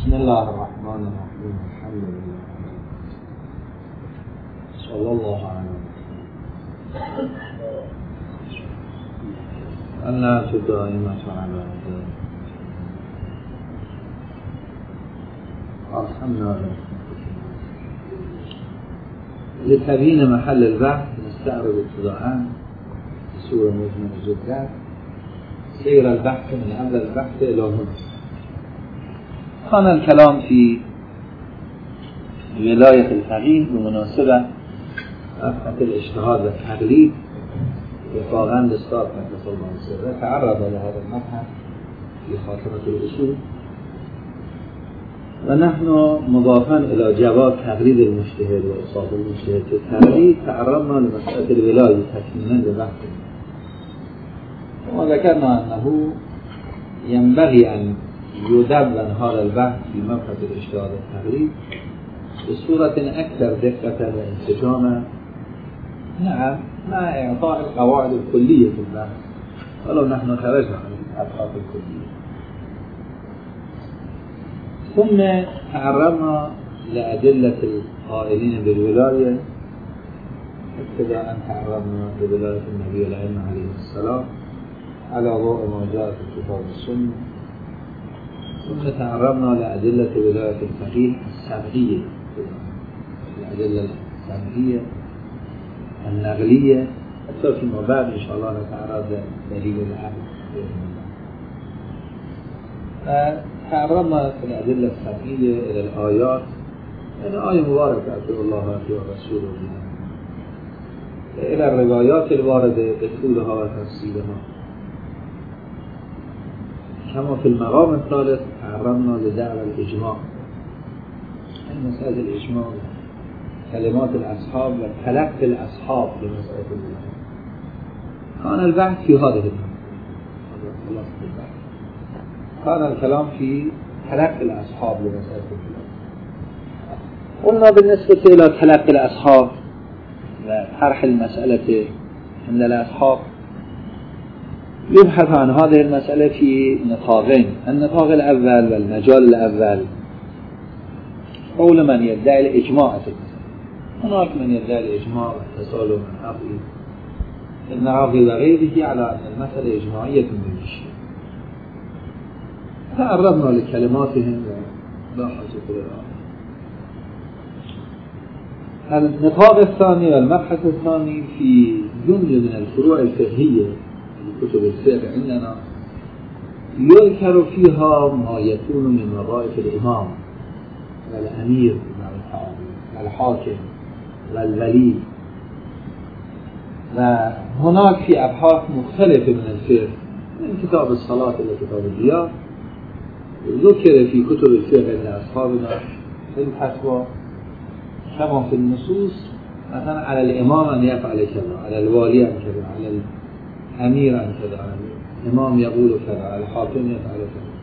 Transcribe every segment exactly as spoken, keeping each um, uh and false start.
بسم الله الرحمن الرحیم. الحمد لله صلی الله علیه و النعمة الدائمة على أرحمنا لتبيين محل البحث نستعرض ابتداءً بصورة مجملة جدا سير البحث من أول البحث إلى هنا. كان الكلام في ولاية الفقيه بمناسبة رفعة الاجتهاد والتقليد وفاقا للأستاذ قدس الله سره تعرض لهذا المبحث في خاتمة الأصول، ونحن مضافا إلى جواز تقليد المجتهد وإصابة المجتهد في التقليد تعرضنا لمسألة الولاية تكميلا لبحثه، وذكرنا أنه ينبغي أن يدون هذا البحث في مبحث الاجتهاد والتقليد بصورة أكثر دقة وانسجاما، نعم، مع إعطاء القواعد الكلية في البحث ولو نحن خرجنا عن الأبحاث الكلية. ثم تعرضنا لأدلة القائلين بالولاية، ابتداء تعرضنا لولاية النبي الأئمة عليه السلام على ضوء ما جاء في الكتاب والسنة، ثم تعرضنا لأدلة ولاية الفقيه السمعية، الأدلة السمعية النقلية، حتى فيما بعد إن شاء الله نتعرض لدليل العقل. فتعرضنا في الأدلة السمعية إلى الآيات، يعني آية مباركة أطيعوا الله وأطيعوا الرسول بها، إلى الروايات الواردة بطولها وتفصيلها. كما في المقام الثالث تعرضنا لدعوى الإجماع، مسألة الإجماع، كلمات الأصحاب وتلقي الأصحاب لمسألة الولاية. كان البحث في هذا البحث، كان الكلام في تلقي الأصحاب لمسألة الولاية. قلنا بالنسبة إلى تلقي الأصحاب وطرح المسألة من الأصحاب يبحث عن هذه المسألة في نطاقين، النطاق الأول والمجال الأول قول من يدعي الإجماع في المسألة. هناك من يدعي الإجماع والتسالم من عقل ابن عقل وغيره على أن المسألة إجماعية من الشيء. تعرضنا لكلماتهم ولا حاجة للآخر. النطاق الثاني والمبحث الثاني في جملة من الفروع الفقهية في كتب الفقه عندنا يذكر فيها ما يكون من وظائف الإمام والأمير والحاكم والولي، وهناك في أبحاث مختلفة من الفقه من كتاب الصلاة إلى كتاب الديار ذكر في كتب الفقه لأصحابنا في الفتوى كما في النصوص، مثلا على الإمام أن يفعل كذا، على الوالي أن كذا، على الأمير أن كذا، على الإمام يقول كذا، على الحاكم يفعل كذا.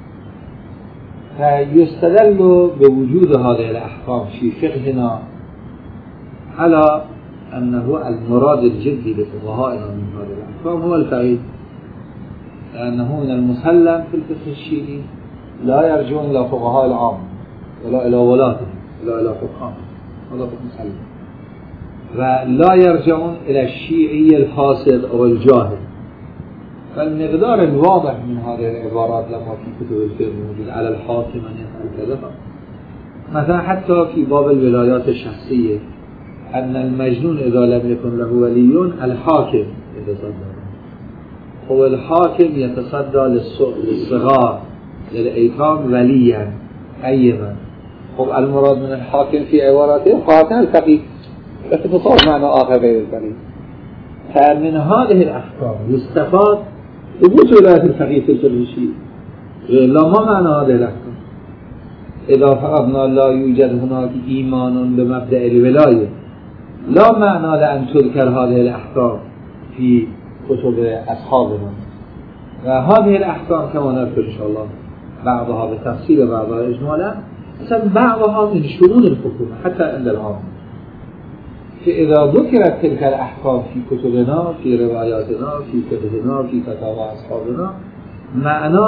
فيستدل بوجود هذه الأحكام في فقهنا على أنه المراد الجدي لفقهائنا من هذه الأحكام هو الفقيه، لأنه من المسلم في الفقه الشيعي لا يرجون إلى فقهاء العام ولا إلى ولاتهم ولا إلى فقهاء، هذا مسلم، ولا يرجعون إلى الشيعي الفاسد أو الجاهل. فالمقدار الواضح من هذه العبارات لما في كتب الفقه موجود على الحاكم أن يفعل كذا، مثلا حتى في باب الولايات الشخصية أن المجنون إذا لم يكن له ولي الحاكم يتصدى، هو الحاكم يتصدى للصغار للأيتام وليا أيما. خب المراد من الحاكم في عبارته قاطع الفقيه، لكن تصور معنى آخر غير الفقيه. فمن هذه الأحكام يستفاد ثبوت ولاية الفقيه في الفقه الشيعي. لا، ما معنى هذه الأحكام؟ إذا فرضنا لا يوجد هناك إيمان بمبدأ الولاية، لا معنى لأن تذكر هذه الأحكام في كتب أصحابنا. وهذه الأحكام كما نذكر إن شاء الله بعضها بتفصيل وبعضها إجمالا، مثلا بعضها من شؤون الحكومة حتى عند العام. فإذا ذكرت تلك الأحكام في كتبنا، في رواياتنا، في فقهنا، في فتاوى أصحابنا، معناه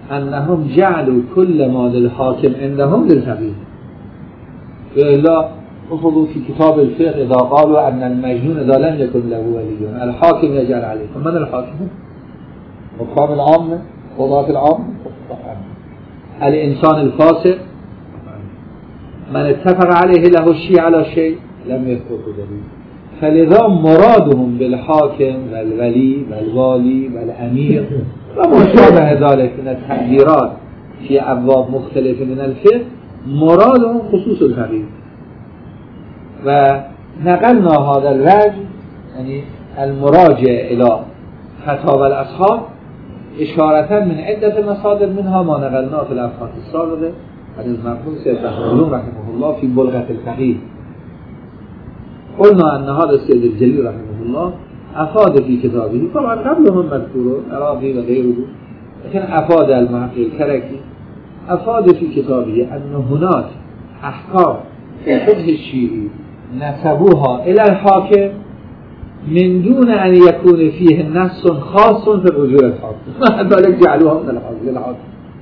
انهم جعلوا كل ما للحاكم عندهم للفقيه. وإلا افضوا في كتاب الفقه اذا قالوا ان المجنون اذا لم يكن له ولي الحاكم يجعل عليه. من الحاكم؟ حكام العامة، قضاة العامة، الانسان الفاسق من اتفق عليه له الشيء على شيء لم يثبت دليل. فلذا مرادهم بالحاكم والولي والوالي والامير وما شابه ذلك من التعبيرات في ابواب مختلفه من الفقه مرادهم خصوص الفقيه. ونقلنا هذا الوجه يعني المراجع الى فتاوى الاصحاب اشاره من عده مصادر، منها ما نقلناه في الابحاث السابقه عن المرحوم سید بهاءالدین رحمه الله في بلغة الفقيه. قلنا أن هذا السيد الجليل رحمه الله أفاد في كتابه، طبعا قبلهم مذكور عراقي وغيره، لكن أفاد المحقق الكركي أفاد في كتابه أن هناك أحكام في فقه الشيعي نسبوها إلى الحاكم من دون أن يكون فيه نص خاص في الرجوع الحاكم، ذلك جعلوها من الحاكم.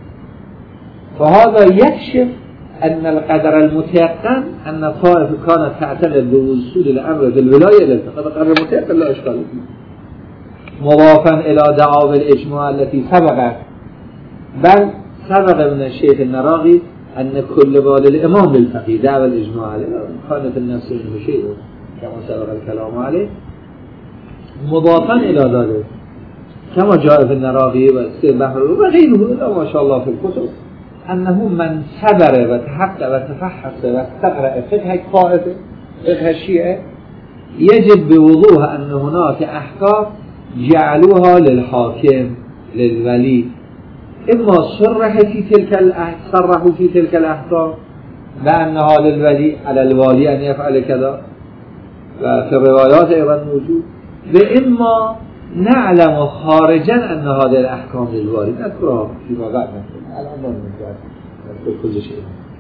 فهذا يكشف أن القدر المتيقن أن طائفة كانت تعتقد بوصول الأمر بالولاية إلى الفقه، القدر المتيقن لا إشكال فيه، مضافا إلى دعاوى الإجماع التي سبقت، بل سبق من الشيخ النراغي أن كل بال الإمام بالفقه دعوى الإجماع عليه كانت النفس منه شيء كما سبق الكلام عليه، مضافا إلى ذلك كما جاء في النراغي والسيد بهاءالدين وغيره ما شاء الله في الكتب أنه من صبر وتحقق وتفحص واستقرأ فقه الطائفة فقه الشيعة يجد بوضوح أن هناك أحكام جعلوها للحاكم للولي، إما صرح في تلك صرحوا في تلك الأحكام بأنها للولي على الوالي أن يفعل كذا وفي الروايات أيضا موجود، وإما نعلم خارجا أن هذه الأحكام للوالي نذكرها فيما بعد الآن نذكر كل شيء.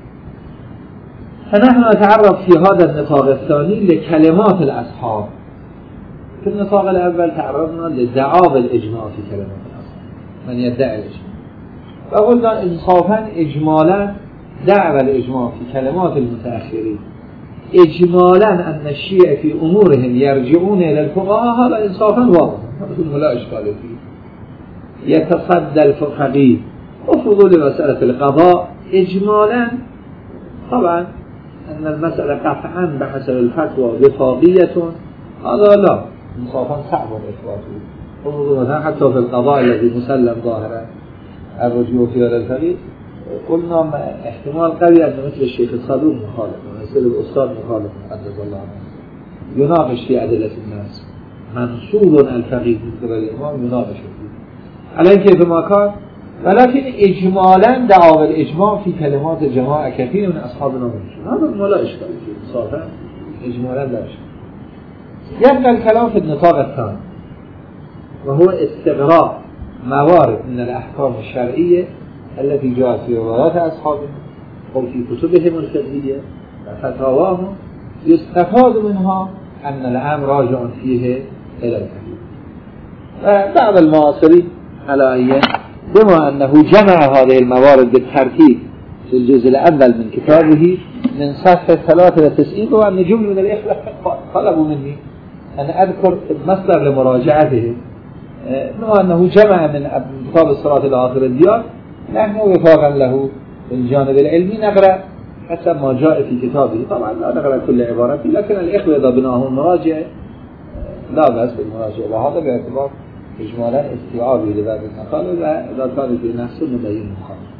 فنحن نتعرف في هذا النطاق الثاني لكلمات الأصحاب. في النطاق الأول تعرضنا لدعاوى الإجماع في كلمات الأصحاب، من يدعي الإجماع، وقلنا إنصافا إجمالا دعوى الإجماع في كلمات المتأخرين إجمالا أن الشيعة في أمورهم يرجعون إلى الفقهاء، هذا إنصافا واضح لا إشكال فيه. يتصدى الفقهاء وفضول مسألة القضاء إجمالا، طبعا أن المسألة قطعا بحسب الفتوى وفاقية، هذا لا إنصافا صعب إثباته. وفضول مثلا حتى في القضاء الذي مسلم ظاهرا الرجوع فيه إلى الفقيه، قلنا احتمال قوي أن مثل الشيخ الصدوق مخالف ومثل الأستاذ مخالف مقدس الله عنه يناقش في أدلة الناس، منصوب الفقيه مثل الإمام يناقش فيه على كيف ما كان، ولكن إجمالا دعاوى الإجماع في كلمات جماعة كثير من أصحابنا منشون، هذا ما لا إشكال فيه صافا إجمالا لا إشكال. يبقى الكلام في النطاق الثاني وهو استغراق موارد من الأحكام الشرعية التي جاءت في روايات أصحابهم أو في كتبهم الفقهية وفتاواهم، يستفاد منها أن الأمر راجع فيه إلى الفقيه. وبعض المعاصرين على أيام بما أنه جمع هذه الموارد بالترتيب في الجزء الأول من كتابه من صفحة ثلاثة وتسعين، وأن جمل من الإخوة طلبوا مني أن أذكر المصدر لمراجعته، أنه جمع من كتاب الصلاة إلى آخر الديار، نحن وفاقا له الجانب العلمي نقرأ حسب ما جاء في كتابه، طبعا لا نقرأ كل عبارته، لكن الإخوة إذا بناهم مراجع لا بأس بالمراجع، وهذا باعتبار إجمالا استيعابي لبعض المقال، وإذا كان في نفسه نبين مخالف.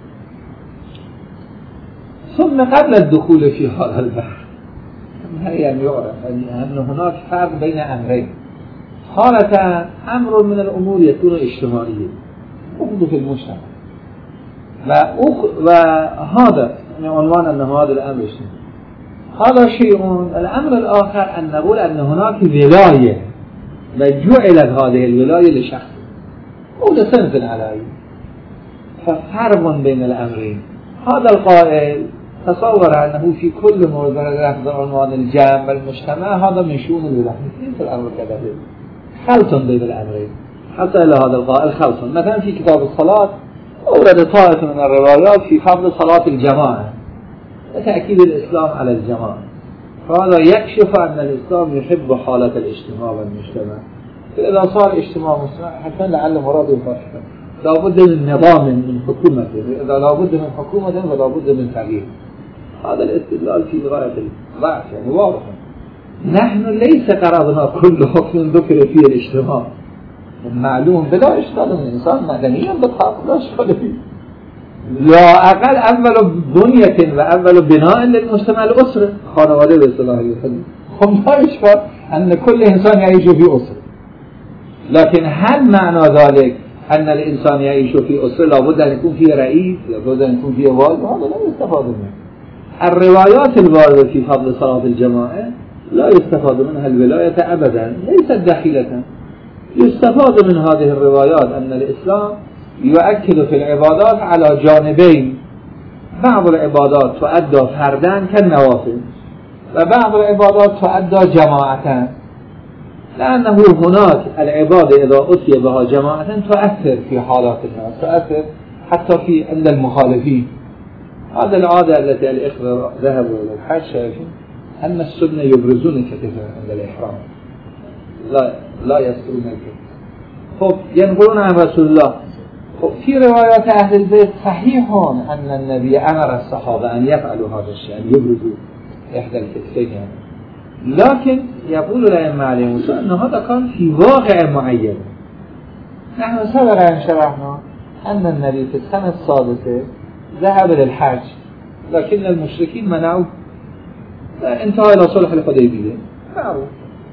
ثم قبل الدخول في هذا البحث يعني يعرف أن هناك فرق بين أمرين، حالة أمر من الأمور يكون اجتماعيا وجود في المجتمع، وهذا يعني عنوان أن هذا الأمر اجتماعي. هذا شيء. الأمر الآخر أن نقول أن هناك ولاية وجعلت هذه الولاية لشخص أو لصنف عليه، ففرق بين الأمرين. هذا القائل تصور أنه في كل مورد لفظ عنوان الجمع والمجتمع هذا من شؤون الولاية، مثل الأمر كذلك خلط بين الأمرين، حتى إلى هذا القائل خلط. مثلا في كتاب الصلاة أورد طائفة من الروايات في فضل صلاة الجماعة وتأكيد الإسلام على الجماعة، فهذا يكشف أن الإسلام يحب حالة الاجتماع والمجتمع. فإذا صار اجتماع مجتمع حتى لعل مراد الفاشل لابد من نظام من حكومة، إذا لابد من حكومة فلا بد من تغيير. هذا الاستدلال في غاية الضعف، يعني واضح. نحن ليس قرضنا كل حكم ذكر فيه الاجتماع، معلوم بلا إشكال من الإنسان مدنيا بالحق لا إشكال فيه، لا أقل أول بنية وأول بناء للمجتمع الأسرة، خانواده باصطلاح الحديث. هم لا إشكال أن كل إنسان يعيش في أسرة، لكن هل معنى ذلك أن الإنسان يعيش في أسرة لابد أن يكون فيه رئيس، لابد أن يكون فيه والد؟ هذا لا يستفاد منه. الروايات الواردة في فضل صلاة الجماعة لا يستفاد منها الولاية أبدا، ليست دخيلة. يستفاد من هذه الروايات أن الإسلام يؤكد في العبادات على جانبين، بعض العبادات تؤدى فردا كالنوافل وبعض العبادات تؤدى جماعة، لأنه هناك العبادة إذا أتي بها جماعة تؤثر في حالات الناس، تؤثر حتى في عند المخالفين. هذا العادة التي الإخوة ذهبوا إلى الحج شايفين أن السنة يبرزون كتفهم عند الإحرام، لا لا يسترون الكتف. خب ينقلون عن رسول الله. خب في روايات أهل البيت صحيح أن النبي أمر الصحابة أن يفعلوا هذا الشيء، أن يبرزوا إحدى الكتفين يعني. لكن يقول الأئمة عليهم السلام أن هذا كان في واقع معين. نحن سبق أن شرحنا أن النبي في السنة السادسة ذهب للحج، لكن المشركين منعوا، انتهى إلى صلح الحديبية معروف.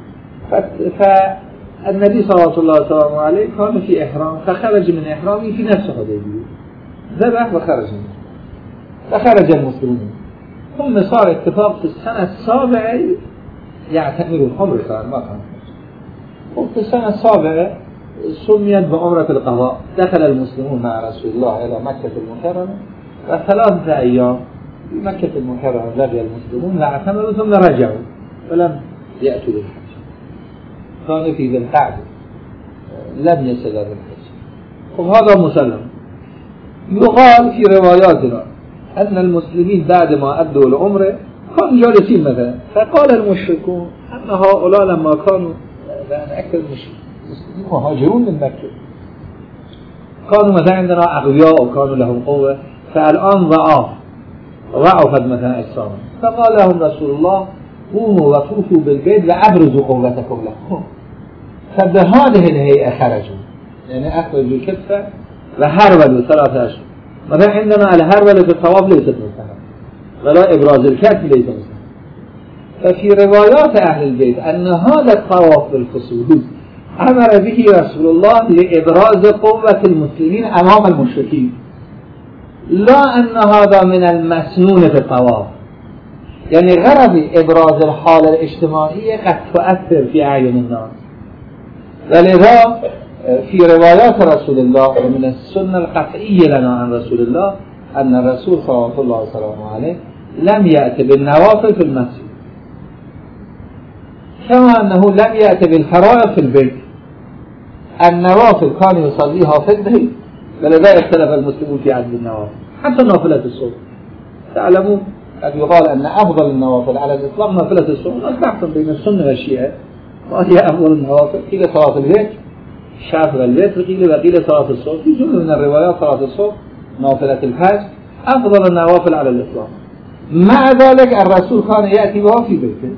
فالنبي صلى الله عليه وسلم عليه كان في إحرام، فخرج من إحرامه في نفس الحديبية، ذبح وخرج منه، فخرج المسلمين. ثم صار اتفاق في السنة السابعة يعتمروا العمر، كان ما كان. وفي السنة السابعة سميت بعمرة القضاء. دخل المسلمون مع رسول الله إلى مكة المكرمة، وثلاثة أيام في مكة المكرمة لقي المسلمون واعتمروا ثم رجعوا ولم يأتوا للحج. كانوا في ذي القعدة لم يصل للحج. وهذا مسلم. يقال في رواياتنا أن المسلمين بعد ما أدوا العمرة كانوا جالسين مثلا، فقال المشركون أن هؤلاء لما كانوا، لأن أكثر المسلمين مهاجرون من مكة، كانوا مثلا عندنا أغبياء وكانوا لهم قوة، فالآن ضعاف ضعفت مثلا أجسامهم، فقال لهم رسول الله قوموا وطوفوا بالبيت وأبرزوا قوتكم لهم. فبهذه الهيئة خرجوا، يعني أخرجوا الكتفة وهرولوا ثلاثة أشهر. مثلا عندنا الهرولة في الطواف ليست مثلا، ولا إبراز الكتف ليس مثلا. ففي روايات أهل البيت أن هذا الطواف بالخصوص أمر به رسول الله لإبراز قوة المسلمين أمام المشركين، لا أن هذا من المسنون في الطواف. يعني غرض إبراز الحالة الاجتماعية قد تؤثر في أعين الناس. ولذا في روايات رسول الله ومن السنة القطعية لنا عن رسول الله أن الرسول صلى الله عليه وسلم عليه لم يأتي بالنوافل في المسجد، كما أنه لم يأتي بالفرائض في البيت. النوافل كان يصليها في البيت، ولذا اختلف المسلمون في عدد النوافل حتى نافلة الصبح. تعلمون قد يقال أن أفضل النوافل على الإطلاق نافلة الصبح، نحكم بين السنة والشيعة ما هي أفضل النوافل. قيل صلاة البيت، شافع البيت، قيل وقيل صلاة الصبح. في جملة من الروايات صلاة الصبح، نافلة الحج أفضل النوافل على الإطلاق. مع ذلك الرسول كان يأتي بها في بيته،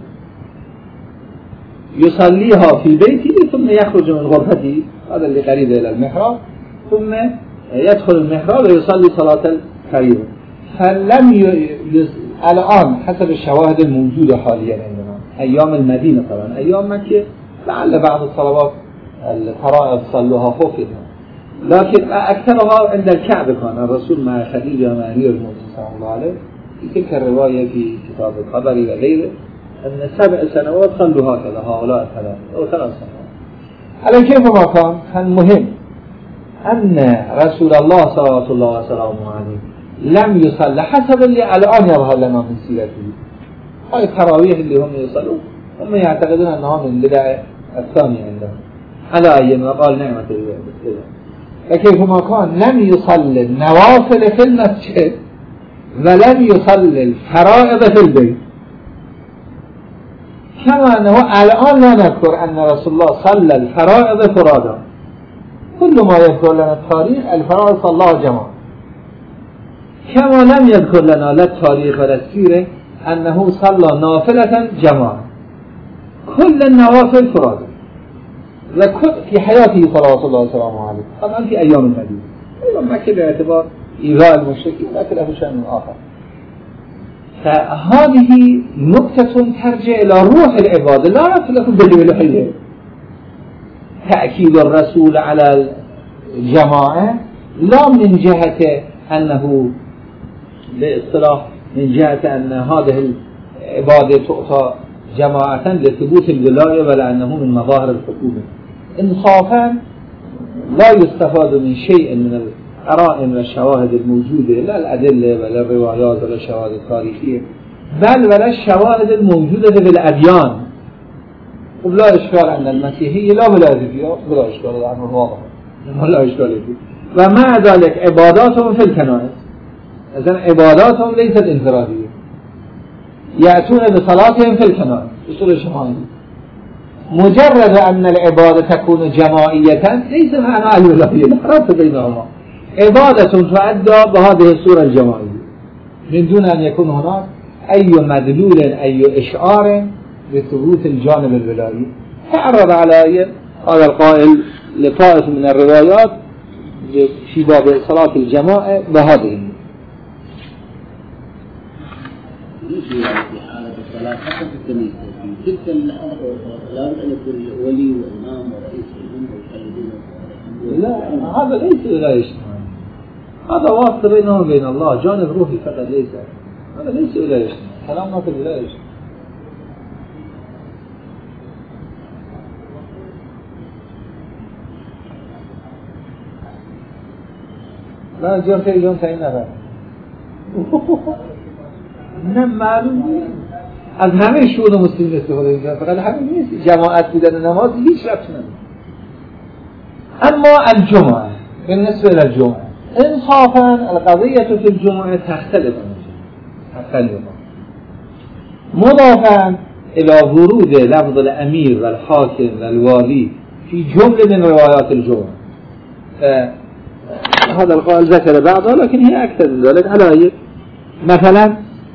يصليها في بيته ثم يخرج من غرفته، هذا اللي قريب إلى المحراب، ثم يدخل المحراب ويصلي صلاة الفريضة. فلم ي... الآن حسب الشواهد الموجودة حاليا عندنا أيام المدينة، طبعا أيام مكة لعل بعض الصلوات الفرائض صلوها فوق، لكن أكثرها عند الكعبة. كان الرسول مع خديجة مع أمير المؤمنين صلى الله عليه، في تلك الرواية في كتاب القدر وغيره أن سبع سنوات صلوا هكذا هؤلاء الثلاث أو ثلاث سنوات. على كيف ما كان، كان مهم أن رسول الله صلى الله عليه وسلم لم يصلي حسب اللي الآن يظهر لنا من سيرته. هاي التراويح اللي هم يصلون هم يعتقدون أنها من بدع الثانية عندهم، على أي ما قال نعمة الله. وكيف ما كان لم يصلي النوافل في المسجد ولم يصلي الفرائض في البيت، كما أنه الآن لا نذكر أن رسول الله صلى الفرائض فرادا، كل ما يذكر لنا التاريخ الفرائض صلى الله جماعة، كما لم يذكر لنا لا التاريخ ولا السيرة أنه صلى نافلة جماعة، كل النوافل فرادا في حياته صلوات الله وسلامه عليه، طبعا في أيام المدينة أيضا مكة باعتبار إيذاء المشركين لكن له شأن آخر. فهذه نقطة ترجع إلى روح العبادة لا نفلكم بالوحية. تأكيد الرسول على الجماعة لا من جهة أنه باصطلاح من جهة أن هذه العبادة تؤتى جماعة لثبوت الولاية ولا أنه من مظاهر الحكومة. إنصافا لا يستفاد من شيء من القرائن والشواهد الموجودة، لا الأدلة ولا الروايات ولا الشواهد التاريخية، بل ولا الشواهد الموجودة في الأديان. ولا إشكال أن المسيحية لا ولاية فيها، ولا إشكال عنه الواضح، ولا إشكال فيه. ومع ذلك عباداتهم في الكنائس، إذن عباداتهم ليست انفرادية، يأتون بصلاتهم في الكنائس بصورة جماعية. مجرد أن العبادة تكون جماعية ليس معنى الولاية، لا فرق بينهما، عبادة تؤدى بهذه الصورة الجماعية من دون أن يكون هناك أي مدلول أي إشعار بثبوت الجانب الولائي. تعرض على هذا القائل لطائف من الروايات في باب صلاة الجماعة بهذه في حالة الصلاة حتى في الكنيسة في تلك الأمر لا بد أن يكون ولي وإمام ورئيس الأمة ويخلدون. لا هذا ليس ولاية اجتماعية، هذا واسطة بينه وبين الله، جانب روحي فقط، ليس هذا ليس ولاية اجتماعية. كلامنا في الولاية اجتماعية. لا جون في جون تاين نفر نه معلوم از همه شؤون مسلمین استفاده میکنن، فقط همین نیست جماعت بودن نماز هیچ ربطی نداره. اما الجمعه بالنسبه للجمعه انصافا القضيه في الجمعه تختلف تختلف مضافا الى ورود لفظ الامیر والحاکم والوالی في جمله من روايات الجمعه. هذا القائل ذكر بعضها لكن هي اكثر من ذلك. على مثلا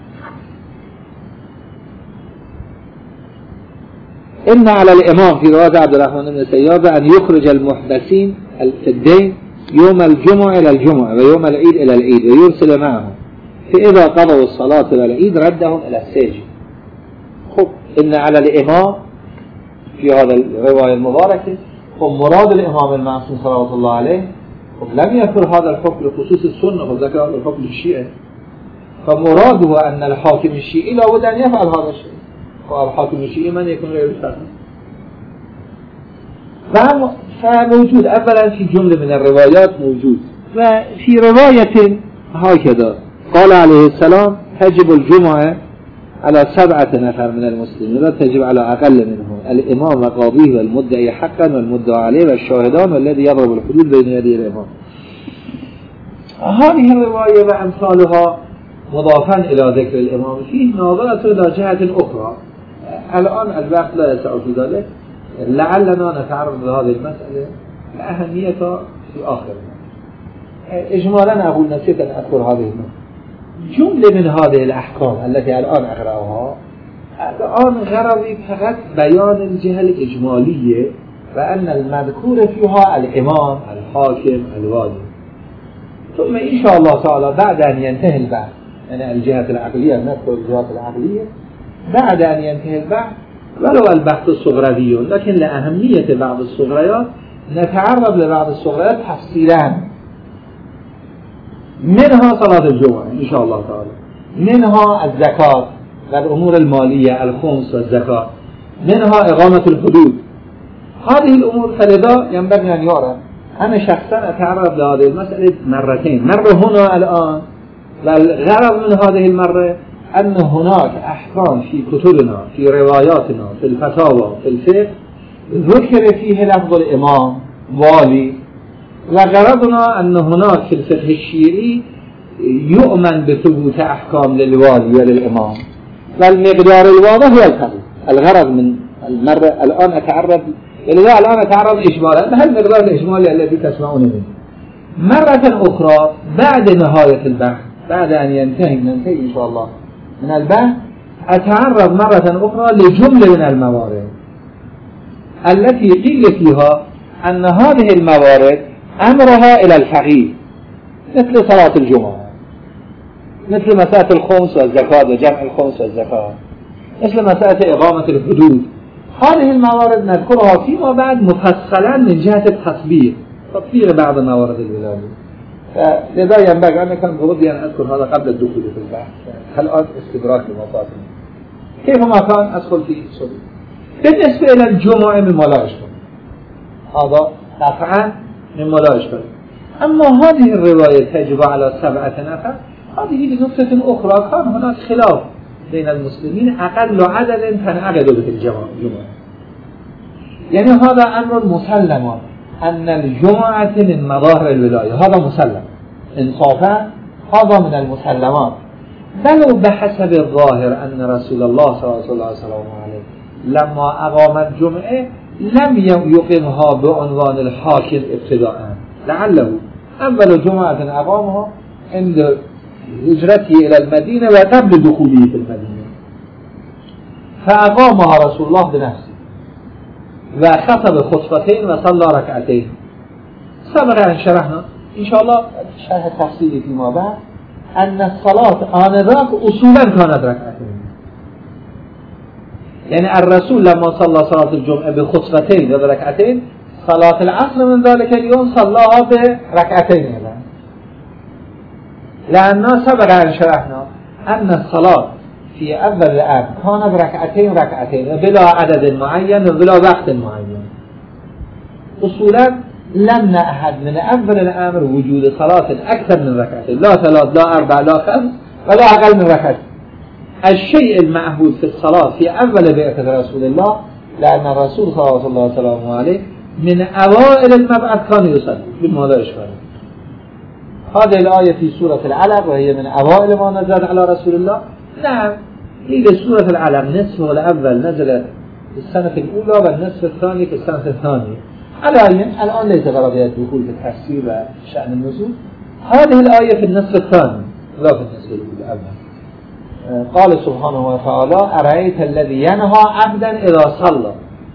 إن على الإمام في رواية عبد الرحمن بن سياب أن يخرج المحدثين في الدين يوم الجمعة إلى الجمعة ويوم العيد إلى العيد ويرسل معهم، فإذا قضوا الصلاة والعيد ردهم إلى السجن. خب إن على الإمام في هذا الرواية المباركة خب مراد الإمام المعصوم صلى الله عليه، خب لم يذكر هذا الحكم لخصوص السنة، خب ذكر هذا الحكم للشيعة، فمراده أن الحاكم الشيعي لا بد أن يفعل هذا الشيء. الحاكم الشيعي من يكون غير الشرعي. فموجود أولا في جملة من الروايات موجود، وفي رواية هكذا قال عليه السلام تجب الجمعة على سبعة نفر من المسلمين لا تجب على أقل منهم، الإمام وقاضيه والمدعي حقا والمدعى عليه والشاهدان والذي يضرب الحدود بين يدي الإمام. هذه الرواية وأمثالها مضافا إلى ذكر الإمام فيه ناظرة إلى جهة أخرى. الآن الوقت لا يسع في ذلك، لعلنا نتعرض لهذه المسألة لأهميتها في آخر. إجمالا أقول نسيت أن أذكر هذه المسألة. جملة من هذه الأحكام التي الآن أقرأها الآن غرضي فقط بيان الجهة الإجمالية وأن المذكور فيها الإمام الحاكم الوالي. ثم إن شاء الله تعالى بعد أن ينتهي البحث، يعني الجهة العقلية نذكر الجهات العقلية بعد أن ينتهي البحث ولو البحث الصغروي، لكن لأهمية بعض الصغريات نتعرض لبعض الصغريات تفصيلا، منها صلاة الجمعة إن شاء الله تعالى، منها الزكاة والأمور المالية الخمس والزكاة، منها إقامة الحدود. هذه الأمور فلذا ينبغي أن يعرف. أنا شخصا أتعرض لهذه المسألة مرتين، مرة هنا الآن، والغرض من هذه المرة أن هناك أحكام في كتبنا في رواياتنا في الفتاوى في الفقه ذكر فيه لفظ الإمام والي وغرضنا أن هناك في الفقه الشيعي يؤمن بثبوت أحكام للوالي وللإمام، والمقدار الواضح هو الفقه. الغرض من المرة الآن أتعرض لذا الآن أتعرض إجمالا بهالمقدار الإجمالي الذي تسمعون منه. مرة أخرى بعد نهاية البحث، بعد أن ينتهي ننتهي إن شاء الله من البحث، أتعرض مرة أخرى لجملة من الموارد التي قيل فيها أن هذه الموارد أمرها إلى الفقيه، مثل صلاة الجمعة، مثل مسألة الخمس والزكاة وجمع الخمس والزكاة، مثل مسألة إقامة الحدود. هذه الموارد نذكرها فيما بعد مفصلا من جهة التطبيق، تطبيق بعض موارد الولاية. فلذا ينبغي أن كان بودي أن أذكر هذا قبل الدخول في البحث، هل أرد استدراك لمطاطم كيف ما كان أدخل في صدق. بالنسبة إلى الجمعة مما لا إشكال، هذا قطعا مما لا إشكال. أما هذه الرواية تجب على سبعة نفر، هذه بنقطة أخرى كان هناك خلاف بين المسلمين أقل عدد تنعقد به الجمعة. يعني هذا أمر مسلم أن الجمعة من مظاهر الولاية، هذا مسلم إنصافا، هذا من المسلمات. بل بحسب الظاهر أن رسول الله صلى الله عليه وسلم لما أقام الجمعة لم يقيمها بعنوان الحاكم ابتداء، لعله أول جمعة أقامها عند هجرته إلى المدينة وقبل دخوله في المدينة، فأقامها رسول الله بنفسه وخطب خطبتين وصلى ركعتين. سبق أن شرحنا إن شاء الله شرح تفصيلي فيما بعد أن الصلاة آنذاك أصولا كانت ركعتين. يعني الرسول لما صلى صلاة الجمعة بخطبتين وبركعتين، صلاة العصر من ذلك اليوم صلاها بركعتين، لأننا سبق أن شرحنا أن الصلاة في أول الأمر كان بركعتين ركعتين بلا عدد معين وبلا وقت معين. أصولا لم نعهد من أول الأمر وجود صلاة أكثر من ركعتين، لا ثلاث لا أربع لا خمس ولا أقل من ركعتين. الشيء المعهود في الصلاة في أول بعثة رسول الله، لأن الرسول صلى الله عليه وسلم عليه من أوائل المبعث كان يصلي بما لا إشكال. هذه الآية في سورة العلق وهي من أوائل ما نزلت على رسول الله. نعم، هي سورة العلق نصفه الأول نزلت في السنة الأولى والنصف الثاني في السنة الثانية. الآية الآن ليس غرضية الدخول في التفسير وشأن النزول. هذه الآية في النصف الثاني لا في النصف الأول. قال سبحانه وتعالى: أرأيت الذي ينهى عبدا إذا صلى.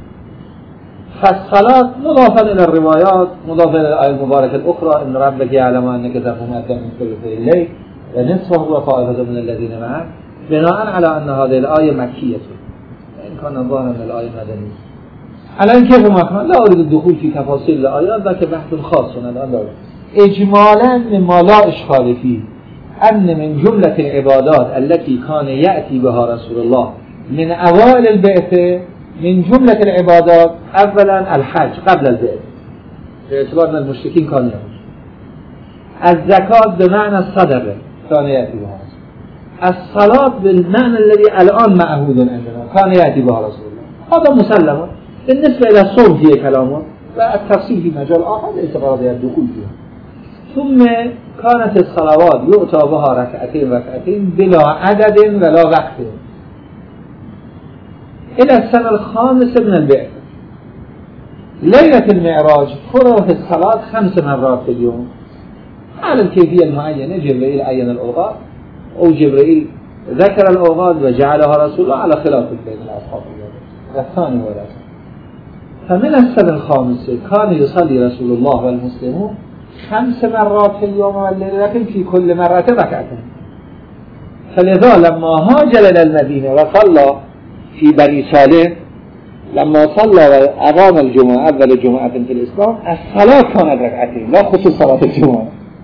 فالصلاة مضافا إلى الروايات، مضافا إلى الآية المباركة الأخرى: إن ربك يعلم أنك تقوم أدنى من ثلثي الليل ونصفه وطائفة من الذين معك، بناء على أن هذه الآية مكية، إن كان ظاهرا أن الآية مدنية. الآن كيف ما كان؟ لا أريد الدخول في تفاصيل الآيات، ذاك بحث خاص الآن. لا إجمالا مما لا إشكال فيه أن من جملة العبادات التي كان يأتي بها رسول الله من أوائل البعثة، من جملة العبادات أولا الحج قبل البعثة، باعتبار أن المشركين كانوا يعملون. الزكاة بمعنى الصدقة كان يأتي بها رسول الله. الصلاة بالمعنى الذي الآن معهود عندنا كان يأتي بها رسول الله. هذا مسلم. بالنسبة إلى الصوم فيه كلامه والتفصيل في مجال آخر ليس غرض الدخول فيها. ثم كانت الصلوات يؤتى بها ركعتين ركعتين بلا عدد ولا وقت إلى السنة الخامسة من البعثة. ليلة المعراج فرضت الصلاة خمس مرات في اليوم على الكيفية المعينة. جبريل عين الأوقات، أو جبريل ذكر الأوقات وجعلها رسول الله على خلاف بين الأصحاب الثاني والثالث. فمن السنة الخامسة كان يصلي رسول الله والمسلمون خمس مرات في اليوم والليلة، لكن في كل مرة ركعتين. فلذا لما هاجر إلى المدينة وصلى في بني سالم، لما صلى وأقام الجمعة أول جمعة في الإسلام، الصلاة كانت ركعتين لا خصوص صلاة الجمعة.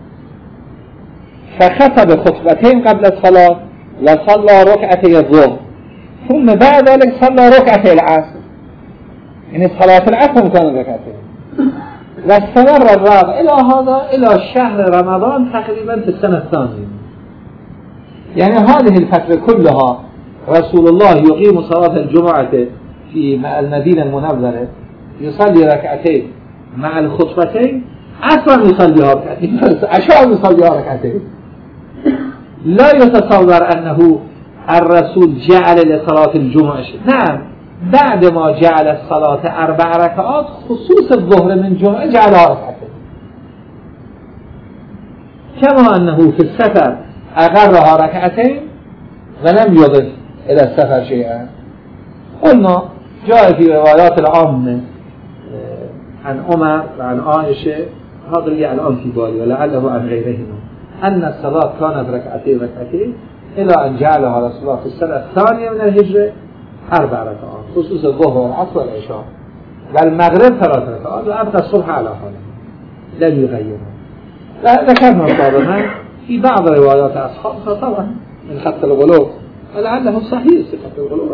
فخطب خطبتين قبل الصلاة وصلى ركعتي الظهر، ثم بعد ذلك صلى ركعتي العصر. يعني صلاة العصر كانت ركعتين. واستمر الرابع إلى هذا إلى شهر رمضان تقريبا في السنة الثانية. يعني هذه الفترة كلها رسول الله يقيم صلاة الجمعة في المدينة المنورة، يصلي ركعتين مع الخطبتين، اصلا يصليها ركعتين عشاء يصليها ركعتين. لا يتصور أنه الرسول جعل لصلاة الجمعة شيء. نعم بعد ما جعل الصلاة أربع ركعات خصوص الظهر من جمعة جعلها ركعتين، كما أنه في السفر أقرها ركعتين ولم يضف إلى السفر شيئا. قلنا جاء في روايات العامة عن عمر وعن عائشة، هذا اللي الآن في بالي ولعله عن غيرهما، أن الصلاة كانت ركعتين ركعتين إلى أن جعلها رسول الله في السنة الثانية من الهجرة أربع ركعات خصوص الظهر والعصر والعشاء، والمغرب ثلاث ركعات، وأبقى الصبح على حاله لم يغيرها. ذكرنا سابقا في بعض روايات أصحابها طبعا من خط الغلو ولعله صحيح في خط الغلو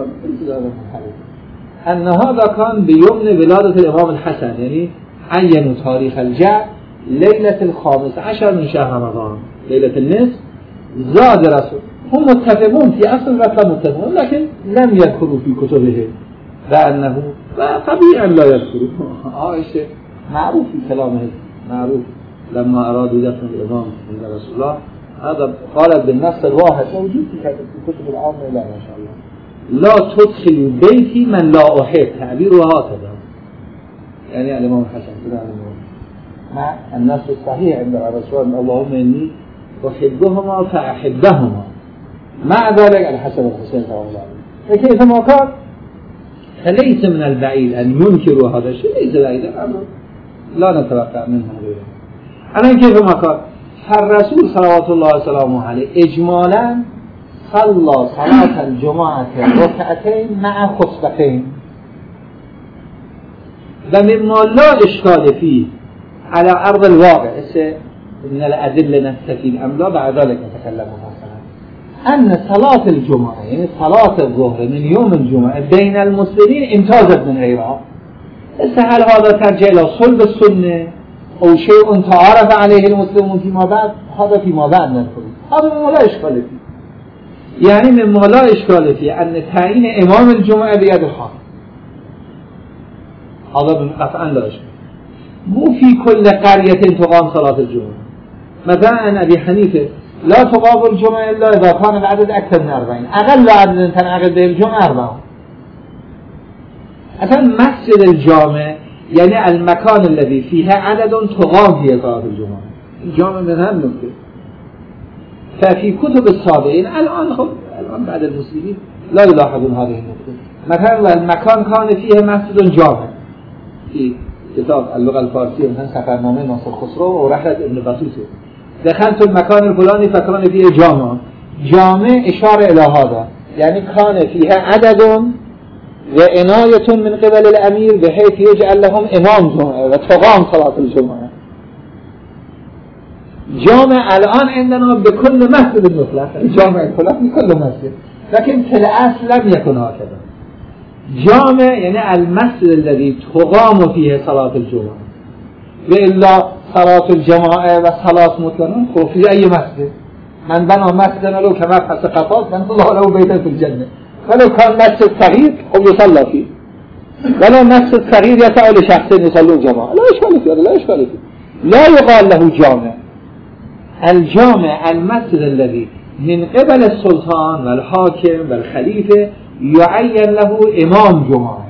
أن هذا كان بيوم ولادة الإمام الحسن، يعني عينوا تاريخ الجعل ليلة الخامس عشر من شهر رمضان ليلة النصف. زاد رسول هم متفقون في أصل مثلا متفقون، لكن لم يذكروا في كتبهم لأنه طبيعي لا يذكروا. عائشة معروف في كلامه معروف لما أرادوا دفن الإمام عند رسول الله هذا قالت بالنص الواحد موجود في كتب العامة. لا ما شاء الله لا تدخل بيتي من لا أحب، تعبيره هكذا يعني الإمام الحسن كده مع النص الصحيح عند الرسول اللهم إني أحبهما فأحبهما، مع ذلك الحسن والحسين رضي الله عنه. فكيف ما كان فليس من البعيد أن ينكروا هذا الشيء، ليس بعيدا أمر لا نتوقع منهم غيره. أنا كيف ما كان فالرسول صلوات الله وسلامه عليه إجمالا صلى صلاة الجمعة ركعتين مع خطبتين، ومما لا إشكال فيه على أرض الواقع من الأدلة نستفيد أم لا بعد ذلك نتكلم مثلا أن صلاة الجمعة يعني صلاة الظهر من يوم الجمعة بين المسلمين امتازت من غيرها. هل هذا ترجع إلى صلب السنة أو شيء تعارف عليه المسلمون فيما بعد؟ هذا فيما بعد نذكره، هذا مما لا إشكال فيه. يعني مما لا إشكال فيه أن تعيين إمام الجمعة بيد الحاكم، هذا قطعا لا إشكال. مو في كل قرية تقام صلاة الجمعة. مثلا أبي حنيفة لا تقام الجمعة إلا إذا كان العدد أكثر من أربعين، أقل عدد تنعقد به الجمعة أربعة. أصلا مسجد الجامع يعني المكان الذي فيه عدد تقام فيه صلاة الجمعة. الجامع من هم نكته. ففي كتب السابقين الآن خب الآن بعد المسلمين لا يلاحظون هذه النقطة. مثلا المكان كان فيه مسجد جامع في كتاب اللغة الفارسية مثلا سفرنامه ناصر خسرو ورحلة ابن بطوطة، دخلت المكان الفلاني فكان فيه جامع. جامع إشارة إلى هذا، يعني كان فيها عدد وعناية من قبل الأمير بحيث يجعل لهم إمام جمعة وتقام صلاة الجمعة. جامع الآن عندنا بكل مسجد مطلق، الجامع الفلاني بكل مسجد، لكن في الأصل لم يكن هكذا. جامع يعني المسجد الذي تقام فيه صلاة الجمعة، وإلا صلاة الجماعة وصلاة مطلقة في أي مسجد. من بنى مسجدا له كمبحث قطاط بنى الله له بيتا في الجنة، ولو كان مسجد صغير أو يصلى فيه، ولو مسجد صغير يسع لشخصين يصلون جماعة لا إشكال فيه، لا إشكال فيه. لا يقال له جامع. الجامع المسجد الذي من قبل السلطان والحاكم والخليفة يعين له إمام جمعة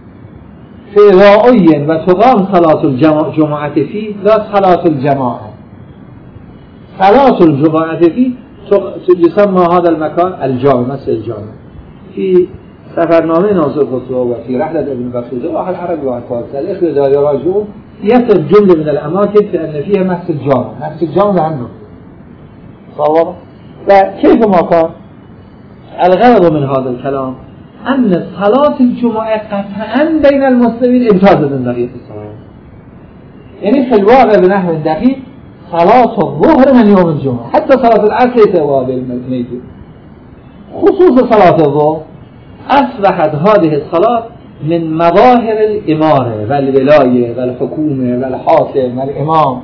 فضائيا وتقام صلاة الجمعة فيه، لا صلاة الجماعة. صلاة الجمعة فيه يسمى هذا المكان الجامع، مسجد الجامع. في سفرنامه ناصر خسرو وفي رحلة ابن بطوطة واحد عربي واحد فارسي الإخراج راجعون يصف جملة من الأماكن في أن فيها مسجد جامع، مسجد جامع عنده صور. وكيف ما كان الغرض من هذا الكلام أن صلاة الجمعة قطعا بين المسلمين امتازت من بقية الصلاة. يعني في الواقع بنحو دقيق صلاة الظهر من يوم الجمعة، حتى صلاة العصر توابع الميتة. خصوص صلاة الظهر أصبحت هذه الصلاة من مظاهر الإمارة والولاية والحكومة والحاكم والإمام.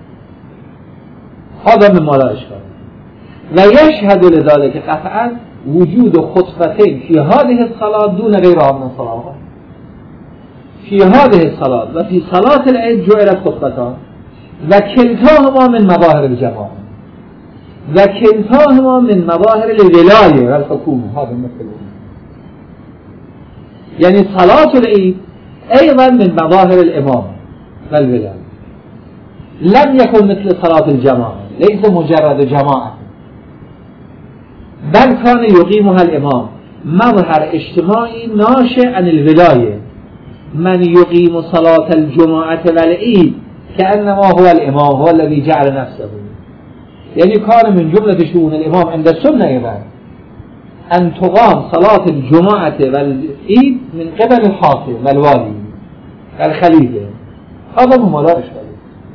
هذا مما لا إشكال. ويشهد لذلك قطعا وجود خطبتين في هذه الصلاة دون غيرها من الصلوات. في هذه الصلاة وفي صلاة العيد جعلت خطبتان، و کلتاهما من مظاهر الجماعه و کلتاهما من مظاهر الولایه و الحکومه. هذا مثل یعنی صلاة العید ایضا من مظاهر الامام و الولایه، لم يكن مثل صلاة الجماعه، ليس مجرد جماعه، بل كان يقيمها الامام، مظهر اجتماعی ناشئ عن الولایه. من يقيم صلاة الجماعة والعيد كأنما هو الإمام هو الذي جعل نفسه. يعني كان من جملة شؤون الإمام عند السنة أيضا أن تقام صلاة الجماعة والعيد من قبل الحاكم والوالي والخليفة. هذا مما لا إشكال،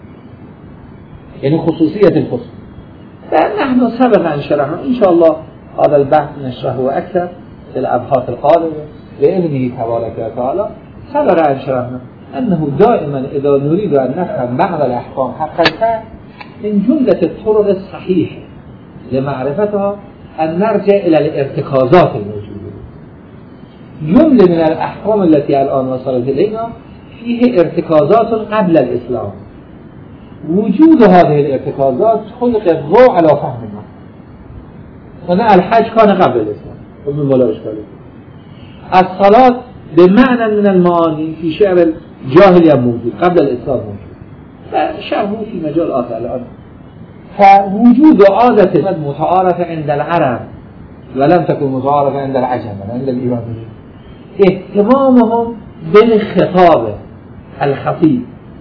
يعني خصوصية الخصوص. فنحن سبق أن شرحنا إن شاء الله هذا البحث نشرحه أكثر في الأبحاث القادمة بإذنه تبارك وتعالى. سبق أن شرحنا أنه دائما إذا نريد أن نفهم معنى الأحكام حقيقة من جملة الطرق الصحيحة لمعرفتها أن نرجع إلى الارتكازات الموجودة. جملة من الأحكام التي الآن وصلت إلينا فيه ارتكازات قبل الإسلام. وجود هذه الارتكازات خلق الضوء على فهمنا. هنا الحج كان قبل الإسلام ومن ولا إشكال. الصلاة بمعنى من المعاني في شعر الجاهلية موجود قبل الإسلام موجود، فشعره في مجال آخر الآن. فوجود عادة متعارفة عند العرب ولم تكن متعارفة عند العجم عند الإيرانيين، اهتمامهم بالخطاب الخطيب.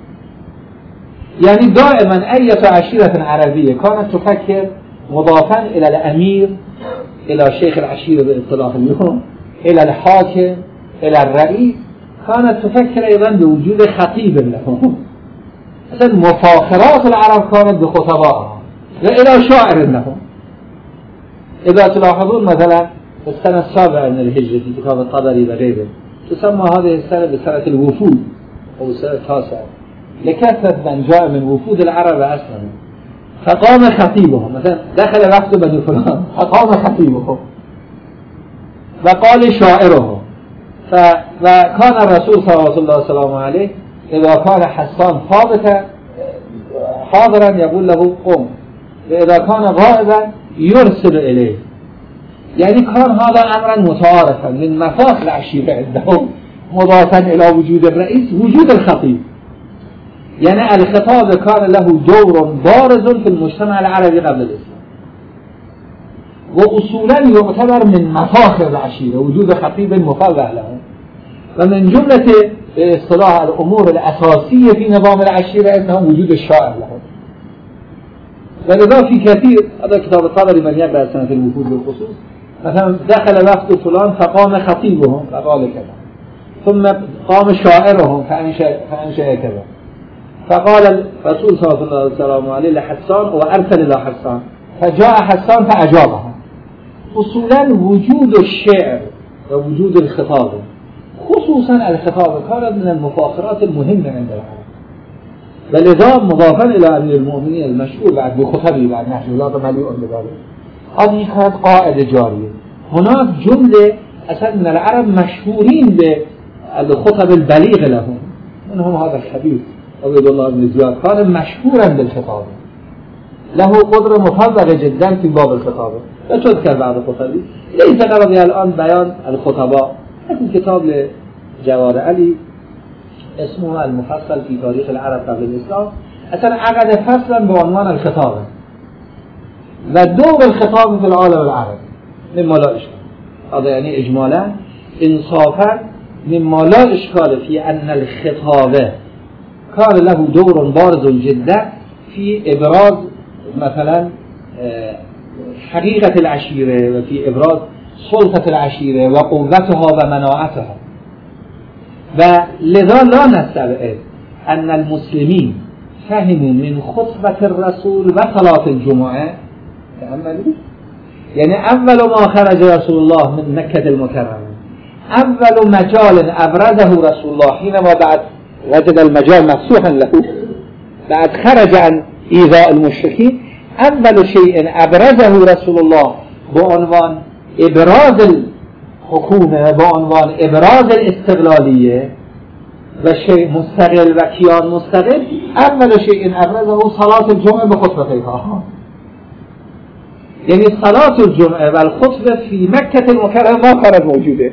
يعني دائما أي عشيرة عربية كانت تفكر مضافا إلى الأمير، إلى شيخ العشيرة باصطلاح اليوم، إلى الحاكم، إلى الرئيس، كانت تفكر أيضا بوجود خطيب لهم. مثلا مفاخرات العرب كانت بخطبائها وإلى شاعر لهم. إذا تلاحظون مثلا في السنة السابعة من الهجرة في كتاب الطبري وغيره تسمى هذه السنة بسنة الوفود أو السنة التاسعة لكثرة من جاء من وفود العرب أسلموا. فقام خطيبهم، مثلا دخل وقت بني فلان فقام خطيبهم وقال شاعرهم. ف... وكان الرسول صلى الله عليه وسلم عليه إذا كان حسان ثابتا حاضرا يقول له قم، وإذا كان غائبا يرسل إليه. يعني كان هذا أمرا متعارفا من مفاخر العشيرة عندهم، مضافا إلى وجود الرئيس وجود الخطيب. يعني الخطاب كان له دور بارز في المجتمع العربي قبل الإسلام، وأصولا يعتبر من مفاخر العشيرة وجود خطيب مفوه له. ومن جملة اصطلاح الأمور الأساسية في نظام العشيرة أنه وجود الشاعر له. ولذا في كثير هذا كتاب الطبري من يقرأ سنة الوفود بالخصوص، مثلا دخل وقت فلان فقام خطيبهم فقال كذا، ثم قام شاعرهم فأنشأ, فأنشأ كذا. فقال الرسول صلى الله عليه وسلم عليه لحسان وأرسل إلى حسان فجاء حسان فأجابها. أصولا وجود الشعر ووجود الخطاب خصوصا الخطاب كان من المفاخرات المهمة عند العرب. ولذا مضافا إلى أمير المؤمنين المشهور بعد بخطبه بعد نحن ولاة مليء بذلك، هذه كانت قاعدة جارية. هناك جملة أسد من العرب مشهورين بالخطب البليغ لهم، منهم هذا الحبيب عبد الله بن زياد كان مشهورا بالخطاب، له قدرة مفضلة جدا في باب الخطاب. وتذكر بعض خطبه ليس غرضي الآن بيان الخطباء، لكن كتاب لجواد علي اسمه المفصل في تاريخ العرب قبل الإسلام أصلا عقد فصلا بعنوان الخطابة ودور الخطاب في العالم العربي مما لا إشكال. هذا يعني إجمالا إنصافا مما لا إشكال في أن الخطابة كان له دور بارز جدا في إبراز مثلا حقيقة العشيرة وفي إبراز سلطة العشيرة وقوتها ومناعتها. ولذا لا نستبعد أن المسلمين فهموا من خطبة الرسول وصلاة الجمعة تأملوا، يعني أول ما خرج رسول الله من مكة المكرمة أول مجال أبرزه رسول الله حينما بعد وجد المجال مفتوحا له بعد خرج عن إيذاء المشركين، أول شيء أبرزه رسول الله بعنوان إبراز الحكومة بعنوان إبراز الاستقلالية و شیء مستقل و کیان مستقل، اول شیء ابرزه صلاة الجمعه به خطبتها، یعنی صلاة الجمعه و الخطبه فی مکة المکرمه ما کانت موجوده.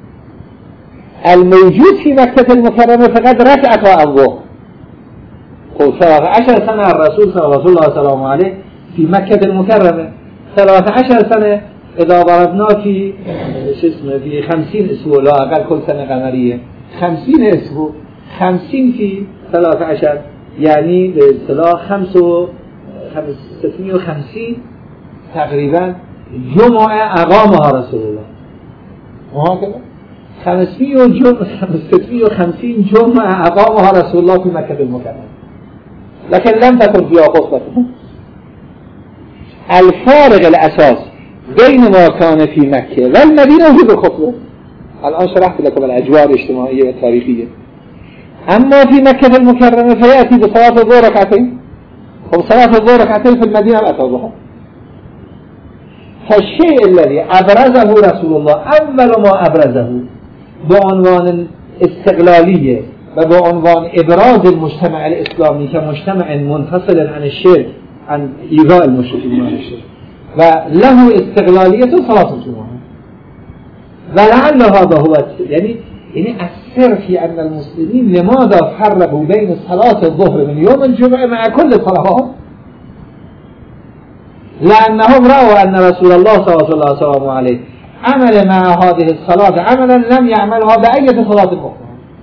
الموجود في مكة المكرمة فقد ركعة الظهر. ثلاث عشر سنة الرسول صلى الله عليه وسلم عليه في مكة المكرمة، ثلاث عشر سنة إذا ضربنا في اسمه في خمسين أسبوع، لا أقل كل سنة قمرية خمسين أسبوع، خمسين في ثلاث عشر يعني باصطلاح خمس و ستمائة وخمسين تقريبا جمعة أقامها رسول الله، وهكذا خمسمائة وخمسين جمعة أقامها رسول الله في مكة المكرمة، لكن لم تكن فيها خطبة. الفارق الأساس بين ما كان في مكة والمدينة وجود الخطبة. الآن شرحت لكم الأجواء الاجتماعية والتاريخية. أما في مكة المكرمة فيأتي بصلاة الظهر ركعتين، وصلاة الظهر ركعتين في المدينة الأتى. فالشيء الذي أبرزه رسول الله أول ما أبرزه بعنوان استقلالية وبعنوان إبراز المجتمع الإسلامي كمجتمع منفصل عن الشرك، عن إيذاء المشركين عن الشرك، وله استقلالية صلاة الجمعة. ولعل هذا هو يعني يعني السر في أن المسلمين لماذا فرقوا بين صلاة الظهر من يوم الجمعة مع كل الصلوات، لأنهم رأوا أن رسول الله صلى الله عليه وسلم عليه عمل مع هذه الصلاة عملا لم يعملها بأي صلاة أخرى.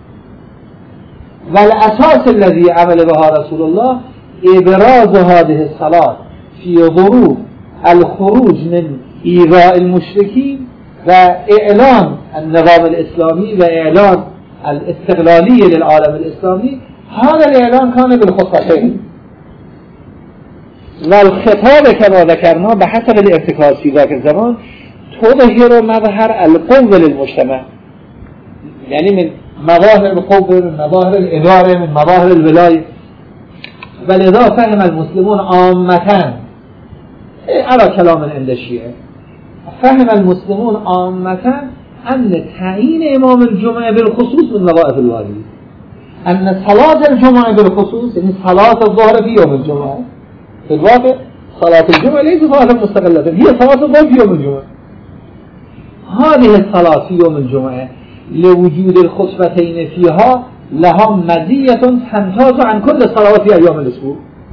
والأساس الذي عمل بها رسول الله إبراز هذه الصلاة في ظروف الخروج من إيذاء المشركين وإعلان النظام الإسلامي وإعلان الاستقلالية للعالم الإسلامي. هذا الإعلان كان بالخطبتين، والخطاب كما ذكرنا بحسب الارتكاز في ذاك الزمان تظهر مظهر القوة للمجتمع، يعني من مظاهر القوة، من مظاهر الإدارة، من مظاهر الولاية. ولذا فهم المسلمون عامة على كلام عند الشيعة، فهم المسلمون عامة أن تعيين إمام الجمعة بالخصوص من وظائف الوالي، أن صلاة الجمعة بالخصوص يعني صلاة الظهر في يوم الجمعة. في الواقع صلاة الجمعة ليس صلاة مستقلة، هي صلاة الظهر في يوم الجمعة. هذه الصلاة في يوم الجمعة لوجود الخطبتين فيها لها مزية تمتاز عن كل الصلوات في أيام الأسبوع.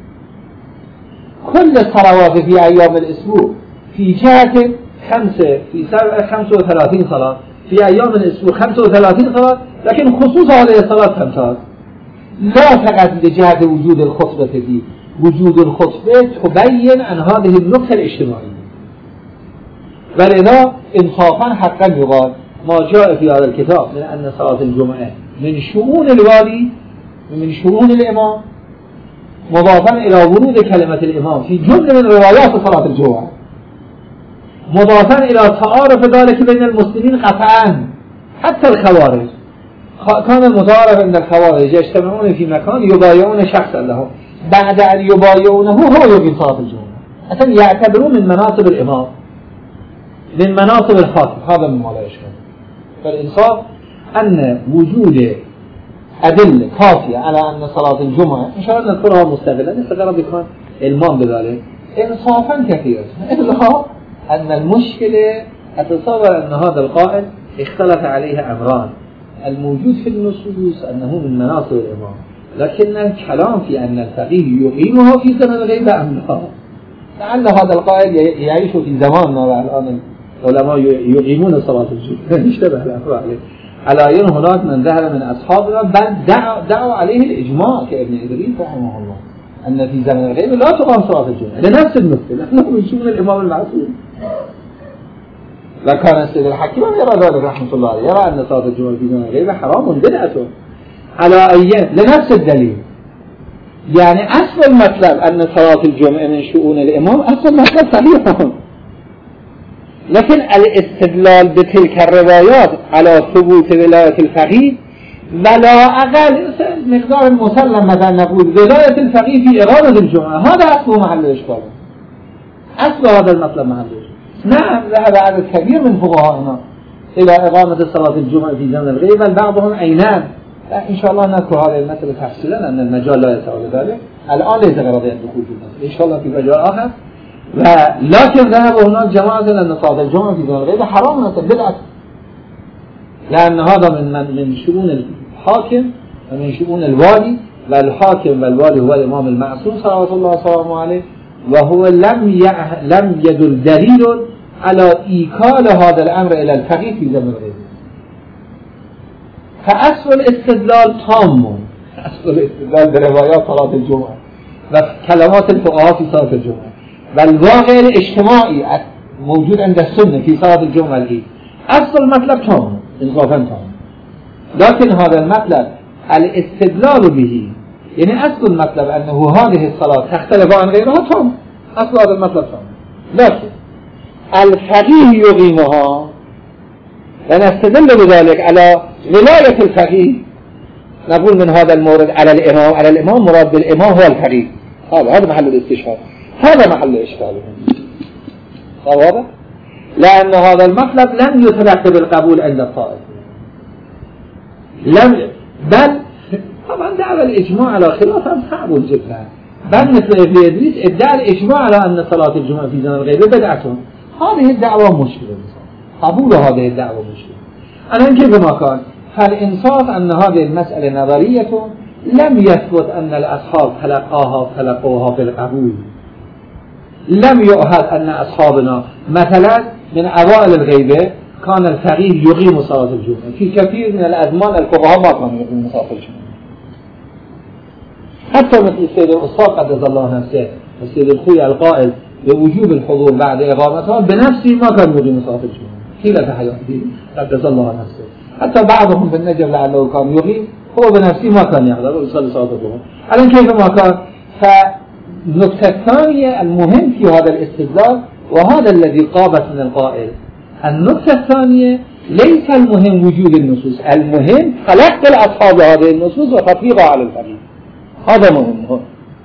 كل الصلوات في أيام الأسبوع في جهة خمسة في سبع خمسة وثلاثين صلاة في أيام الأسبوع خمسة وثلاثين صلاة، لكن خصوص هذه الصلاة تمتاز لا فقط لجهة وجود الخطبة فيه. وجود الخطبة تبين عن هذه النقطة الاجتماعية. ولذا انصافا حقا يقال ما جاء في هذا الكتاب من أن صلاة الجمعة من شؤون الوالي ومن شؤون الإمام، مضافا إلى ورود كلمة الإمام في جملة من روايات صلاة الجمعة، مضافا إلى تعارف ذلك بين المسلمين قطعا. حتى الخوارج كان المتعارف أن الخوارج يجتمعون في مكان يبايعون شخصا له، بعد أن يبايعونه هو يقيم صلاة الجمعة. أصلا يعتبرون من مناصب الإمام، من مناصب الخاتم. هذا مما لا يشكل. فالإنصاف أن وجود أدلة كافية على أن صلاة الجمعة إن شاء الله نذكرها مستقلة نستقر بكم علمان بذلك إنصافا كثيرا، إلا أن المشكلة أتصور أن هذا القائل اختلف عليه أمران. الموجود في النصوص أنه من مناصب الإمام، لكن الكلام في أن الفقيه يقيمها في زمن الغيبة أم لا. لعل هذا القائل يعيش في زماننا والآن العلماء يقيمون صلاة الجمعة اشتبه الأمر عليه. على أن هناك من ذهب من أصحابنا بل دعوا, دعوا عليه الإجماع كابن إدريس رحمه الله أن في زمن الغيبة لا تقام صلاة الجمعة لنفس النقطة، نحن من الإمام المعصوم. وكان السيد الحكيم يرى ذلك رحمه الله عليه، يرى أن صلاة الجمعة في زمن الغيبة حرام بدعة على أيام لنفس الدليل. يعني أصل المطلب أن صلاة الجمعة من شؤون الإمام أصل المطلب صحيح، لكن الاستدلال بتلك الروايات على ثبوت ولاية الفقيه ولا أقل مقدار مسلم مثلا نقول ولاية الفقيه في إقامة الجمعة، هذا أصل محل الإشكال، أصل هذا المطلب محل الإشكال. نعم ذهب عدد كبير من فقهائنا إلى إقامة صلاة الجمعة في زمن الغيبة، بعضهم عينان إن شاء الله نذكر هذه المسألة تفصيلا أن المجال لا يسع ذلك. الآن ليس غرضي الدخول في المسألة، إن شاء الله في مجال آخر. لكن ذهب هناك جماعة أن صلاة الجمعة في زمن الغيبة حرام مثلا بدعة، لأن هذا من من شؤون الحاكم ومن شؤون الوالي، والحاكم والوالي هو الإمام المعصوم صلوات الله وسلامه عليه، وهو لم يع... لم يدل دليل على إيكال هذا الأمر إلى الفقيه في زمن الغيبة. فأصل الاستدلال تام، أصل الاستدلال بروايات صلاة الجمعة وكلمات الفقهاء في صلاة الجمعة والواقع الاجتماعي موجود عند السنة في صلاة الجمعة العيد، أصل مطلب تام إنصافا تام. لكن هذا المطلب الاستدلال به، يعني أصل المطلب أنه هذه الصلاة تختلف عن غيرها تام، أصل هذا المطلب تام. لكن الفقيه يقيمها، ونستدل بذلك على ولاية الفقيه، نقول من هذا المورد على الإمام، على الإمام مراد بالإمام هو الفقيه، هذا هذا محل الاستشهاد، هذا محل الإشكال هذا، لأن هذا المطلب لم يترتب القبول عند الطائفة، لم بل طبعا دعوى الإجماع على خلافه صعب جدا، بل مثل ابن إدريس ادعى الإجماع على أن صلاة الجمعة في زمن الغيبة بدعة. هذه الدعوة مشكلة، قبول هذه الدعوة مشكلة. أنا كيف ما كان فالإنصاف أن هذه المسألة نظرية لم يثبت أن الأصحاب تلقاها تلقوها في القبول، لم يؤهد أن أصحابنا مثلا من أوائل الغيبة كان الفقيه يقيم صلاة الجمعة، في كثير من الأزمان الفقهاء ما كانوا يقيمون صلاة الجمعة، حتى مثل السيد الأستاذ قدس الله نفسه السيد الخوي القائل بوجوب الحضور بعد إقامتها بنفسه ما كان يقيم صلاة الجمعة طيلة حياته قدس الله نفسه، حتى بعضهم في النجف لعله كان يقيم هو بنفسه ما كان يحضر ويصلي صلاة الجمعة. على كيف ما كان. فالنقطة الثانية المهم في هذا الاستدلال، وهذا الذي قابت من القائل، النقطة الثانية ليس المهم وجود النصوص، المهم تلقي الأصحاب هذه النصوص وتطبيقها على الفقيه، هذا مهم.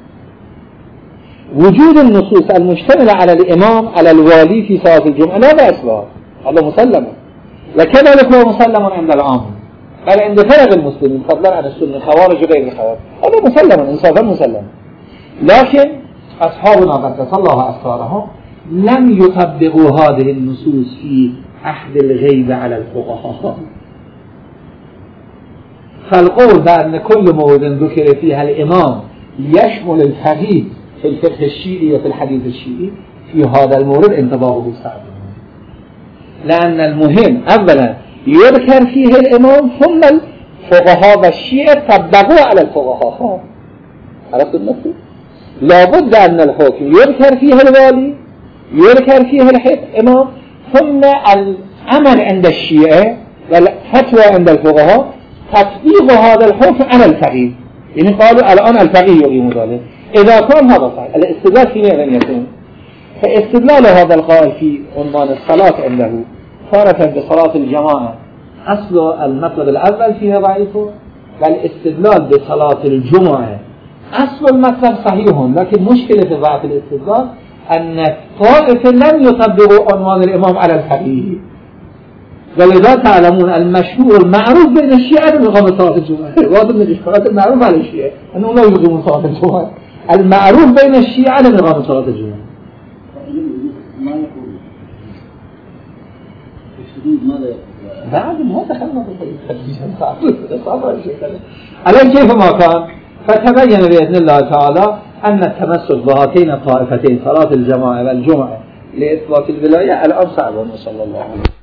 وجود النصوص المشتملة على الإمام على الوالي في صلاة الجمعة لا بأس به، هذا مسلم، وكذلك هو مسلم عند العام، بل عند فرق المسلمين فضلا عن السنة خوارج غير الخوارج، هذا مسلم إنصافا مسلم. لكن أصحابنا قدس الله أسرارهم لم يطبقوا هذه النصوص في عهد الغيبة على الفقهاء، فالقول بأن كل موضع ذكر فيها الإمام يشمل الفقيه في الفقه الشيعي وفي الحديث الشيعي، في هذا المورد انتباهه صعب، لأن المهم أولا يذكر فيه الإمام ثم الفقهاء والشيعة طبقوا على الفقهاء، عرفت المثل؟ لابد أن الحكم يذكر فيه الوالي يذكر فيه الإمام ثم العمل عند الشيعة والفتوى عند الفقهاء تطبيق هذا الحكم على الفقيه، يعني قالوا الآن الفقيه يقيم ذلك. إذا كان هذا صحيح الاستدلال في ماذا يكون؟ فاستدلال هذا القائل في عنوان الصلاة عنده صارت بصلاة الجماعة أصل المطلب الأول فيها ضعيفه، والاستدلال بصلاة الجمعة أصل المطلب صحيح، لكن مشكلة في ضعف الاستدلال أن الطائفة لم يطبقوا عنوان الإمام على الفقيه، ولذا تعلمون المشهور المعروف بين الشيعة من إقامة صلاة الجمعة، واضح من الإشكالات المعروف على الشيعة أنه لا يقيمون صلاة الجمعة، المعروف بين الشيعة من إقامة صلاة الجمعة. ما يقول الشدود ماذا يقول؟ بعد ما دخلنا في الخليج صعب الشيء على كيف ما كان. فتبين بإذن الله تعالى أن التمسك بهاتين الطائفتين صلاة الجماعة والجمعة لإثبات الولاية الآن صعب، صلى الله عليه وسلم.